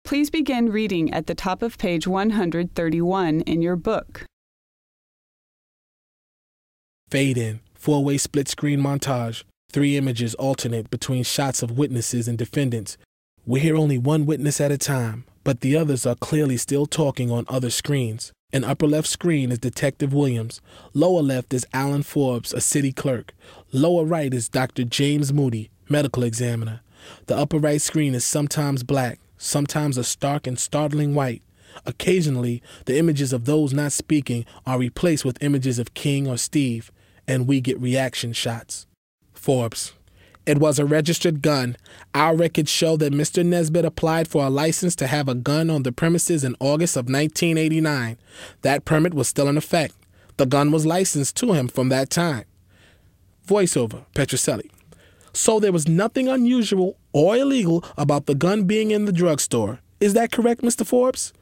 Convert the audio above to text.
Please begin reading at the top of page 131 in your book. Fade in, 4-way split screen montage. 3 images alternate between shots of witnesses and defendants. We hear only one witness at a time, but the others are clearly still talking on other screens. In upper left screen is Detective Williams. Lower left is Alan Forbes, a city clerk. Lower right is Dr. James Moody, medical examiner. The upper right screen is sometimes black, sometimes a stark and startling white. Occasionally, the images of those not speaking are replaced with images of King or Steve, and we get reaction shots. Forbes. It was a registered gun. Our records show that Mr. Nesbitt applied for a license to have a gun on the premises in August of 1989. That permit was still in effect. The gun was licensed to him from that time. Voiceover, Petrocelli. So there was nothing unusual or illegal about the gun being in the drugstore. Is that correct, Mr. Forbes?